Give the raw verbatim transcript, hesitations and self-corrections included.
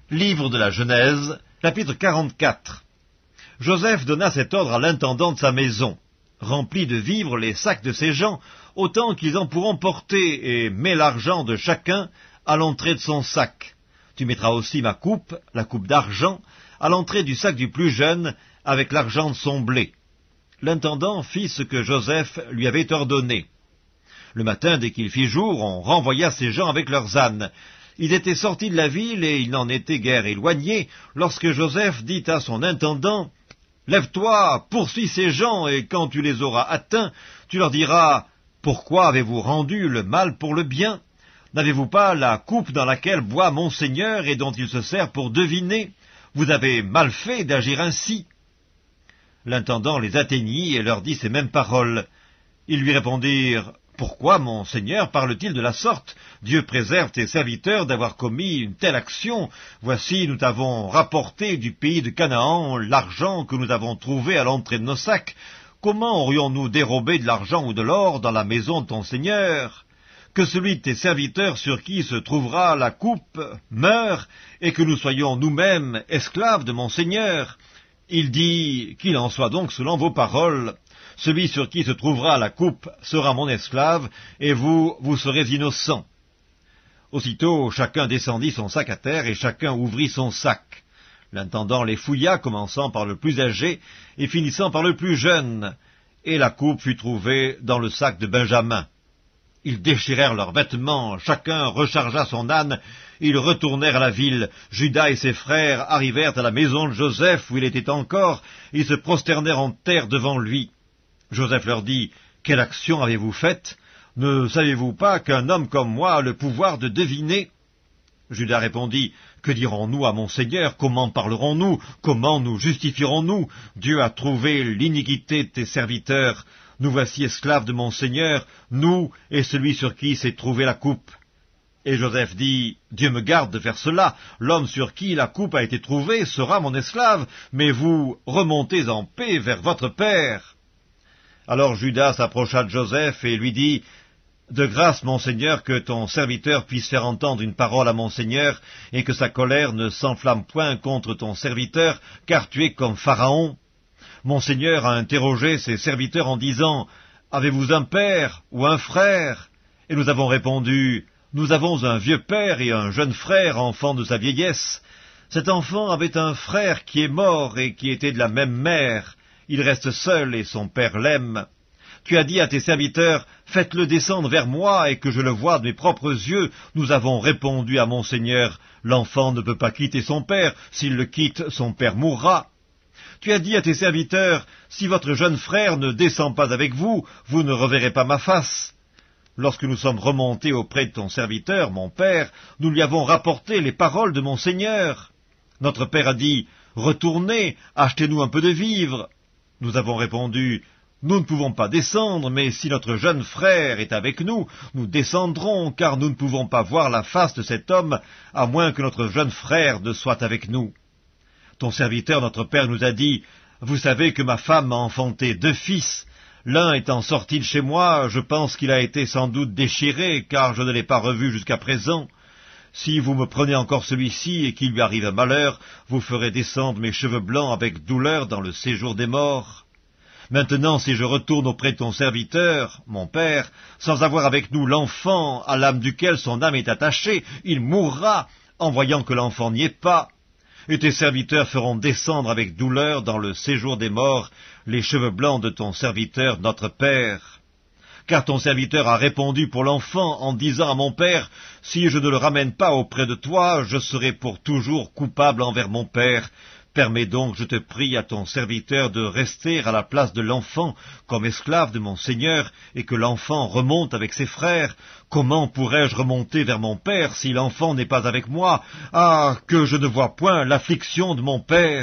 Livre de la Genèse, chapitre quarante-quatre. Joseph donna cet ordre à l'intendant de sa maison. Remplis de vivres les sacs de ces gens, autant qu'ils en pourront porter, et mets l'argent de chacun à l'entrée de son sac. Tu mettras aussi ma coupe, la coupe d'argent, à l'entrée du sac du plus jeune, avec l'argent de son blé. L'intendant fit ce que Joseph lui avait ordonné. Le matin, dès qu'il fit jour, on renvoya ces gens avec leurs ânes. Ils étaient sortis de la ville, et ils n'en étaient guère éloignés, lorsque Joseph dit à son intendant, « Lève-toi, poursuis ces gens, et quand tu les auras atteints, tu leur diras, « Pourquoi avez-vous rendu le mal pour le bien? N'avez-vous pas la coupe dans laquelle boit mon Seigneur, et dont il se sert pour deviner? Vous avez mal fait d'agir ainsi. » L'intendant les atteignit et leur dit ces mêmes paroles. Ils lui répondirent, « Pourquoi mon Seigneur parle-t-il de la sorte? Dieu préserve tes serviteurs d'avoir commis une telle action. Voici, nous t'avons rapporté du pays de Canaan l'argent que nous avons trouvé à l'entrée de nos sacs. Comment aurions-nous dérobé de l'argent ou de l'or dans la maison de ton Seigneur? Que celui de tes serviteurs sur qui se trouvera la coupe meure, et que nous soyons nous-mêmes esclaves de mon Seigneur. » Il dit, « Qu'il en soit donc selon vos paroles. Celui sur qui se trouvera la coupe sera mon esclave, et vous, vous serez innocents. » Aussitôt, chacun descendit son sac à terre, et chacun ouvrit son sac. L'intendant les fouilla, commençant par le plus âgé, et finissant par le plus jeune, et la coupe fut trouvée dans le sac de Benjamin. Ils déchirèrent leurs vêtements, chacun rechargea son âne, ils retournèrent à la ville. Judas et ses frères arrivèrent à la maison de Joseph, où il était encore, ils se prosternèrent en terre devant lui. Joseph leur dit, « Quelle action avez-vous faite? Ne savez-vous pas qu'un homme comme moi a le pouvoir de deviner ?» Judas répondit, « Que dirons-nous à mon Seigneur? Comment parlerons-nous? Comment nous justifierons-nous? Dieu a trouvé l'iniquité de tes serviteurs. Nous voici esclaves de mon Seigneur, nous et celui sur qui s'est trouvée la coupe. » Et Joseph dit, « Dieu me garde de faire cela. L'homme sur qui la coupe a été trouvée sera mon esclave, mais vous remontez en paix vers votre père. » Alors Judas s'approcha de Joseph et lui dit, « De grâce, mon Seigneur, que ton serviteur puisse faire entendre une parole à mon Seigneur, et que sa colère ne s'enflamme point contre ton serviteur, car tu es comme Pharaon. Mon Seigneur a interrogé ses serviteurs en disant, « Avez-vous un père ou un frère ?» Et nous avons répondu, « Nous avons un vieux père et un jeune frère, enfant de sa vieillesse. Cet enfant avait un frère qui est mort et qui était de la même mère. Il reste seul et son père l'aime. Tu as dit à tes serviteurs, « Faites-le descendre vers moi et que je le voie de mes propres yeux. » Nous avons répondu à mon Seigneur, « L'enfant ne peut pas quitter son père. S'il le quitte, son père mourra. » Tu as dit à tes serviteurs, « Si votre jeune frère ne descend pas avec vous, vous ne reverrez pas ma face. » Lorsque nous sommes remontés auprès de ton serviteur, mon père, nous lui avons rapporté les paroles de mon Seigneur. Notre père a dit, « Retournez, achetez-nous un peu de vivres. » Nous avons répondu, « Nous ne pouvons pas descendre, mais si notre jeune frère est avec nous, nous descendrons, car nous ne pouvons pas voir la face de cet homme, à moins que notre jeune frère ne soit avec nous. » Ton serviteur, notre père, nous a dit, « Vous savez que ma femme m'a enfanté deux fils. L'un étant sorti de chez moi, je pense qu'il a été sans doute déchiré, car je ne l'ai pas revu jusqu'à présent. Si vous me prenez encore celui-ci et qu'il lui arrive un malheur, vous ferez descendre mes cheveux blancs avec douleur dans le séjour des morts. Maintenant, si je retourne auprès de ton serviteur, mon père, sans avoir avec nous l'enfant à l'âme duquel son âme est attachée, il mourra en voyant que l'enfant n'y est pas. Et tes serviteurs feront descendre avec douleur dans le séjour des morts les cheveux blancs de ton serviteur, notre père. Car ton serviteur a répondu pour l'enfant en disant à mon père, « Si je ne le ramène pas auprès de toi, je serai pour toujours coupable envers mon père. Permets donc, je te prie, à ton serviteur de rester à la place de l'enfant comme esclave de mon Seigneur, et que l'enfant remonte avec ses frères. Comment pourrais-je remonter vers mon père si l'enfant n'est pas avec moi? Ah, que je ne vois point l'affliction de mon père !»